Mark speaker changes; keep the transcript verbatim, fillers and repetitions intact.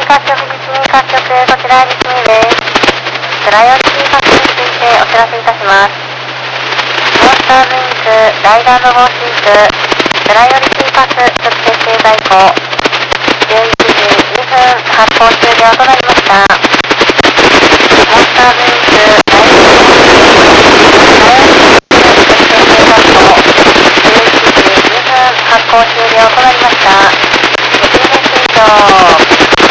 Speaker 1: 各局、実に各局、こちら実にです。プライオリティ確認についてお知らせいたします。モンスターブインク、ライダーの号シーク、プライオリティパス直接製在庫、じゅういちじにふん発行終了となりました。モンスターブインク、ライダーの号シーク、プライオリティパス直接製在庫、じゅういちじにふん発行終了となりました。ご注意以上。